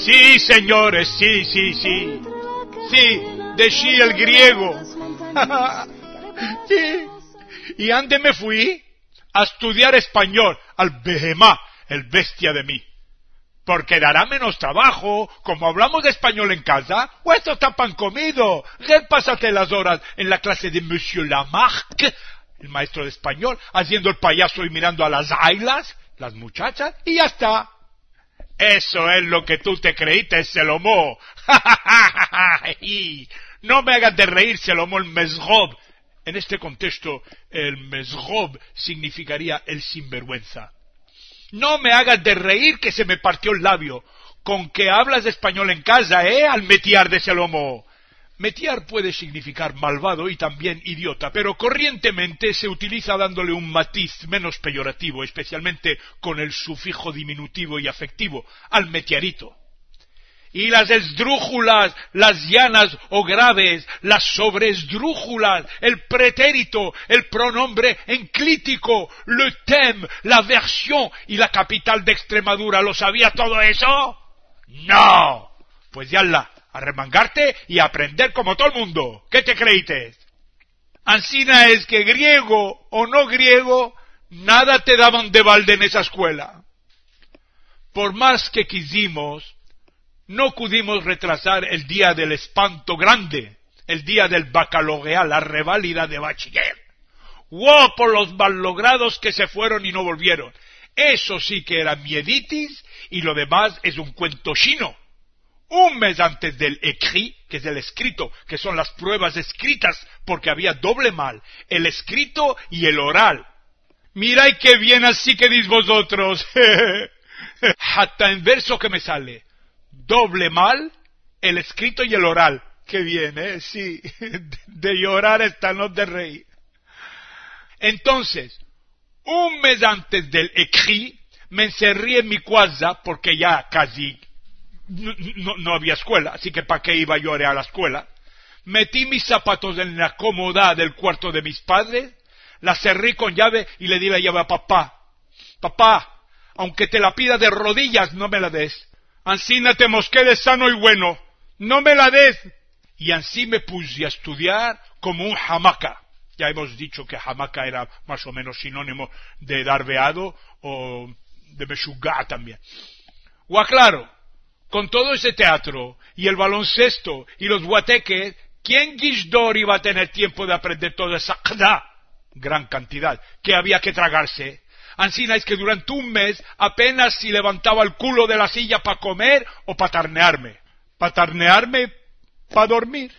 Sí, señores, sí. Sí, decí el griego. Sí. Y ande me fui a estudiar español al Behemá, el bestia de mí. Porque dará menos trabajo, como hablamos de español en casa, o esto está pan comido. Repásate las horas en la clase de Monsieur Lamarck, el maestro de español, haciendo el payaso y mirando a las ailas, las muchachas, y ya está. Eso es lo que tú te creíste, Selomó. No me hagas de reír, Selomó, el Mesrob. En este contexto, el Mesrob significaría el sinvergüenza. No me hagas de reír que se me partió el labio. Con que hablas español en casa, al metiar de Selomó. Metiar puede significar malvado y también idiota, pero corrientemente se utiliza dándole un matiz menos peyorativo, especialmente con el sufijo diminutivo y afectivo, al metiarito. Y las esdrújulas, las llanas o graves, las sobreesdrújulas, el pretérito, el pronombre enclítico, le thème, la versión y la capital de Extremadura, ¿lo sabía todo eso? ¡No! Pues ya a remangarte y a aprender como todo el mundo. ¿Qué te creíste? Ansina es que griego o no griego, nada te daban de balde en esa escuela. Por más que quisimos, no pudimos retrasar el día del espanto grande, el día del baccalaureat, la reválida de bachiller. ¡Wow! Por los mallogrados que se fueron y no volvieron. Eso sí que era mieditis y lo demás es un cuento chino. Un mes antes del écrit, que es el escrito, que son las pruebas escritas, porque había doble mal, el escrito y el oral. Mirad qué bien así que dis vosotros. Hasta en verso que me sale. Doble mal, el escrito y el oral. Qué bien, sí, de llorar hasta no de reír. Entonces, un mes antes del écrit, me encerré en mi casa, porque ya casi no había escuela, así que ¿para qué iba yo a la escuela? Metí mis zapatos en la cómoda del cuarto de mis padres, la cerré con llave y le di la llave a papá. Papá, aunque te la pida de rodillas, no me la des. Ansí te mos quedes sano y bueno, no me la des. Y así me puse a estudiar como un hamaca. Ya hemos dicho que hamaca era más o menos sinónimo de darbeado o de meshugá también. O aclaro, con todo ese teatro y el baloncesto y los guateques, ¿quién Gisdor iba a tener tiempo de aprender toda esa gran cantidad que había que tragarse? Ansina es que durante un mes apenas si levantaba el culo de la silla para comer o para tarnearme. Para tarnearme, para dormir.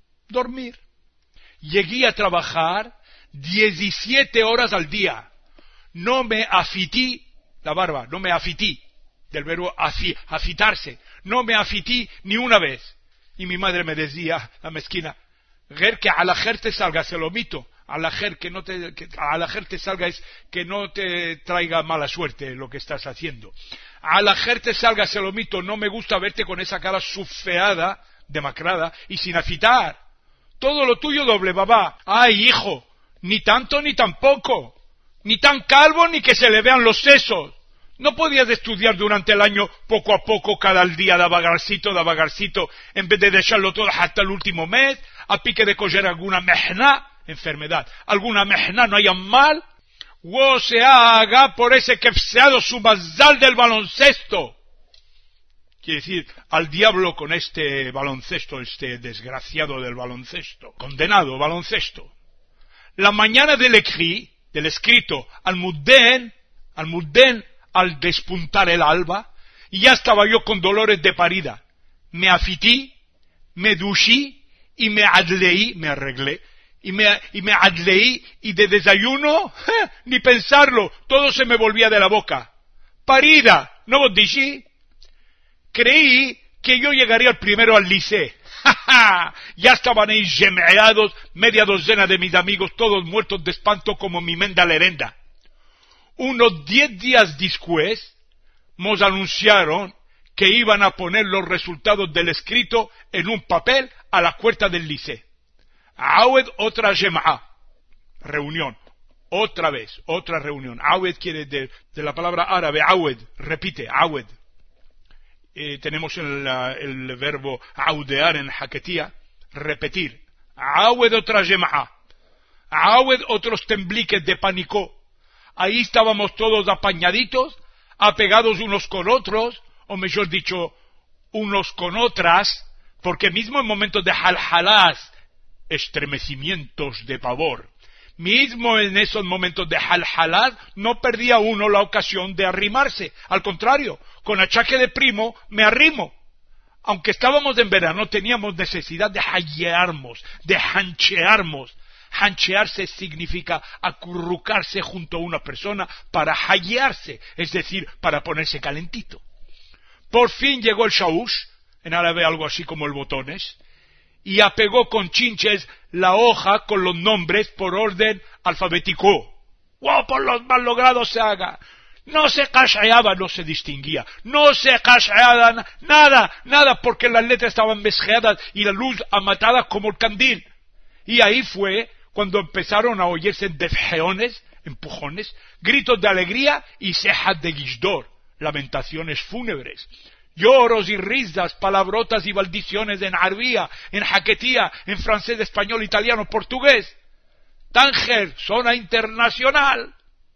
Llegué a trabajar 17 horas al día. No me afití la barba, no me afití. Del verbo afitarse. No me afití ni una vez. Y mi madre me decía, la mezquina, Ger, que a la jer te salga, se lo mito. A la jer a la jer te salga es que no te traiga mala suerte lo que estás haciendo. A la jer te salga, se lo mito. No me gusta verte con esa cara sufeada, demacrada y sin afitar. Todo lo tuyo doble, babá. Ay, hijo, ni tanto ni tampoco. Ni tan calvo ni que se le vean los sesos. ¿No podías estudiar durante el año poco a poco, cada día da vagarcito, en vez de dejarlo todo hasta el último mes, a pique de coger alguna mehna, enfermedad, alguna mehna, no haya mal? ¡O se haga por ese kefseado subazal del baloncesto! Quiere decir, al diablo con este baloncesto, este desgraciado del baloncesto, condenado baloncesto. La mañana del écrit, del escrito, al mudden, al despuntar el alba, y ya estaba yo con dolores de parida. Me afití, me duché, y me adleí, me arreglé, y me adleí, y de desayuno, ni pensarlo, todo se me volvía de la boca. Parida, ¿no vos dixí? Creí que yo llegaría primero al liceo. Ya estaban ahí gemeados, media docena de mis amigos, todos muertos de espanto como mi menda lerenda. Unos 10 días después, nos anunciaron que iban a poner los resultados del escrito en un papel a la puerta del liceo. Awed otra jema'a, reunión, otra vez, otra reunión. Awed quiere de la palabra árabe, awed, repite, awed. tenemos el verbo audear en Haketia, repetir. Awed otra yema'a. Awed otros tembliques de pánico. Ahí estábamos todos apañaditos, apegados unos con otros, o mejor dicho, unos con otras, porque mismo en momentos de halhalás, estremecimientos de pavor, mismo en esos momentos de halhalás, no perdía uno la ocasión de arrimarse. Al contrario, con achaque de primo, me arrimo. Aunque estábamos en verano, teníamos necesidad de hallearnos, de hanchearnos. Hanchearse significa acurrucarse junto a una persona para hallearse, es decir, para ponerse calentito. Por fin llegó el shaush, en árabe algo así como el botones, y apegó con chinches la hoja con los nombres por orden alfabético. ¡Wow! Por los mal logrados se haga. No se casheaba, no se distinguía. No se casheaba nada, porque las letras estaban mezcladas y la luz amatada como el candil. Y ahí fue cuando empezaron a oírse defjeones, empujones, gritos de alegría y cejas de guisdor, lamentaciones fúnebres, lloros y risas, palabrotas y maldiciones en arbía, en Haketia, en francés, español, italiano, portugués. Tánger, zona internacional.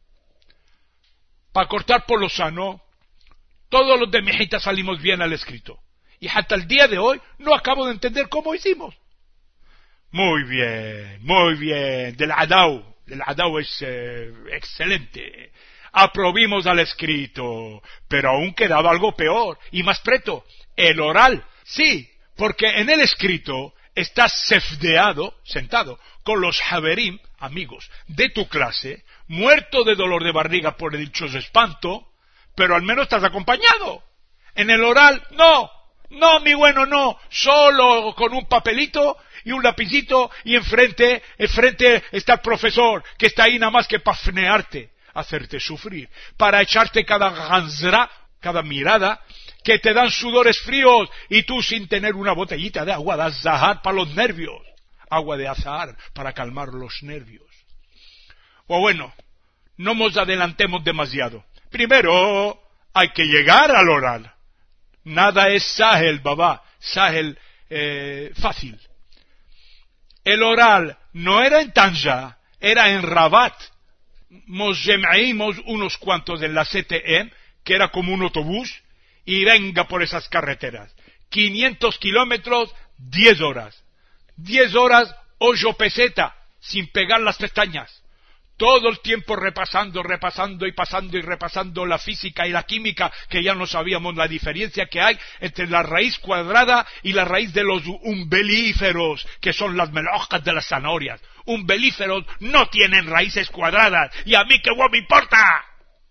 Para cortar por lo sano, todos los de Mijita salimos bien al escrito. Y hasta el día de hoy no acabo de entender cómo hicimos. Muy bien. Del Adau es excelente. Aprobimos al escrito, pero aún quedaba algo peor y más preto, el oral. Sí, porque en el escrito estás sefdeado, sentado, con los haverim, amigos, de tu clase, muerto de dolor de barriga por el dichoso espanto, pero al menos estás acompañado. En el oral, no, mi bueno, no, solo con un papelito y un lapicito y enfrente está el profesor, que está ahí nada más que para fnearte, hacerte sufrir, para echarte cada ganzra, cada mirada, que te dan sudores fríos y tú sin tener una botellita de agua de azahar para los nervios, agua de azahar para calmar los nervios. O bueno, no nos adelantemos demasiado. Primero hay que llegar al oral. Nada es sahel, babá, sahel fácil. El oral no era en Tanja, era en Rabat. Nos llamaímos unos cuantos en la CTM, que era como un autobús, y venga por esas carreteras. 500 kilómetros, 10 horas. 10 horas, 8 pesetas, sin pegar las pestañas. Todo el tiempo repasando y repasando la física y la química, que ya no sabíamos la diferencia que hay entre la raíz cuadrada y la raíz de los umbelíferos, que son las melojas de las zanahorias. Umbelíferos no tienen raíces cuadradas, y a mí qué guay me importa.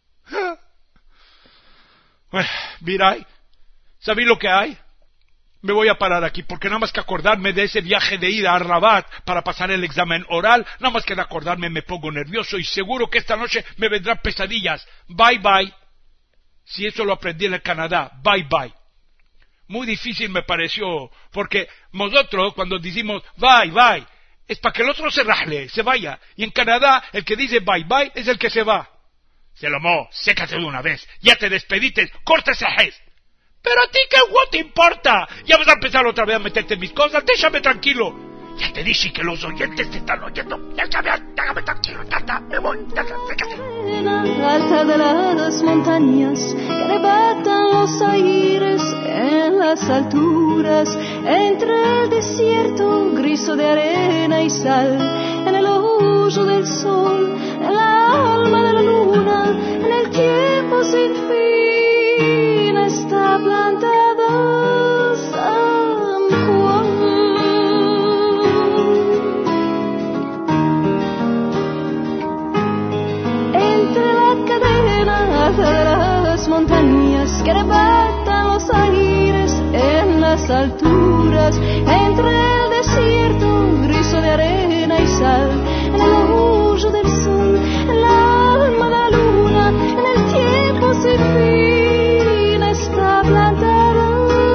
Mirai, ¿sabéis lo que hay? Me voy a parar aquí, porque nada más que acordarme de ese viaje de ida a Rabat para pasar el examen oral, nada más que de acordarme me pongo nervioso y seguro que esta noche me vendrán pesadillas. Bye bye. Si eso lo aprendí en el Canadá, bye bye. Muy difícil me pareció, porque nosotros cuando decimos bye bye, es para que el otro se raje, se vaya. Y en Canadá el que dice bye bye es el que se va. Selomó, sécate de una vez, ya te despedites, corta ese gest. Pero a ti qué guay te importa. Ya vas a empezar otra vez a meterte en mis cosas. Déjame tranquilo. Ya te dije que los oyentes te están oyendo. Déjame tranquilo, tata. Me voy, tata, fíjate. Alta de las montañas que arrebatan los aires en las alturas, entre el desierto griso de arena y sal, en el hoyo del sol, en la alma de la luna, en el tiempo sin fin está plantada San Juan. Entre la cadena de las montañas que arrebatan los aires en las alturas, entre el desierto griso de arena y sal, en el hoyo del sol, en la alma de la luna, en el tiempo sin fin está plantada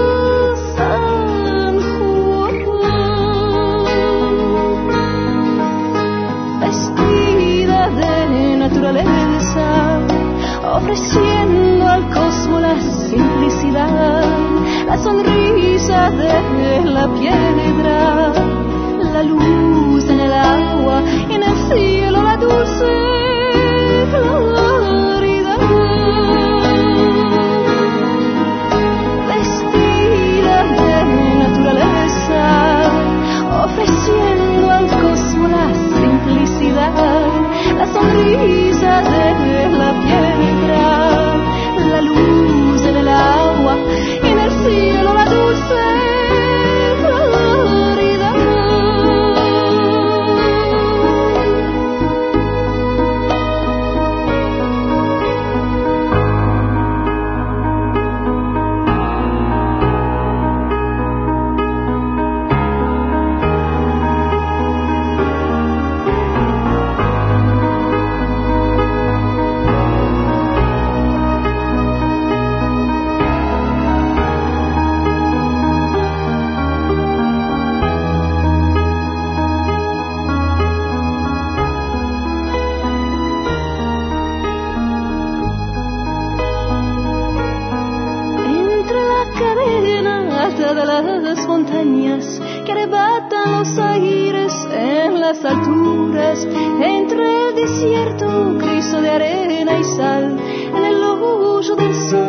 San Juan. Vestida de naturaleza, ofreciendo al cosmos la simplicidad la sonrisa de la piedra, la luz en el agua, en el cielo la dulce claridad, vestida de naturaleza, ofreciendo al cosmos la simplicidad, la sonrisa de la piedra, la luz en el agua, en el cielo la dulce claridad. Montañas que arrebatan los aires en las alturas, entre el desierto, criso de arena y sal, en el hoyo del sol.